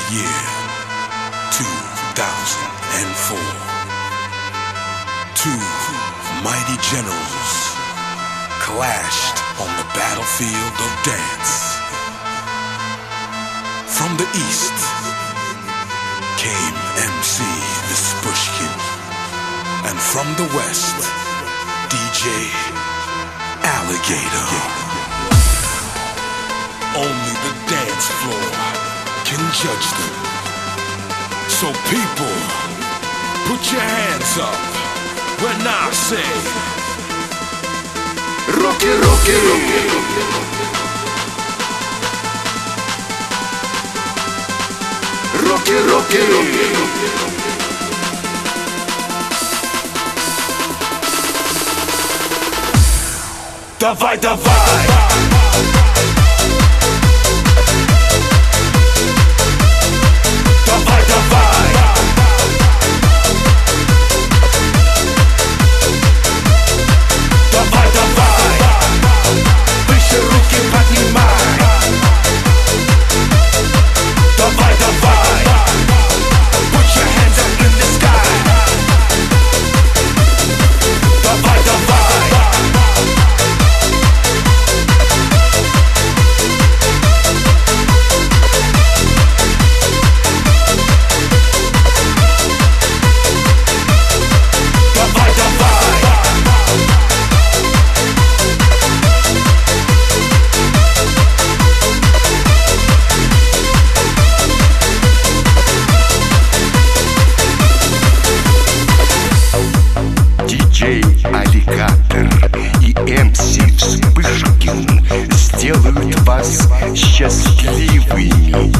year 2004. Two mighty generals clashed on the battlefield of dance. From the east came MC Vispushkin, and from the west, DJ Alligator. Only the dance floor can judge them. So people, put your hands up when I say Руки, руки, руки, руки, руки. Давай, давай. Давай, давай. Давай, давай. Выше руки поднимай. Давай, давай. Put your hands up in the sky. Давай, давай. Аллигатор и MC Вспышкин сделают вас счастливыми.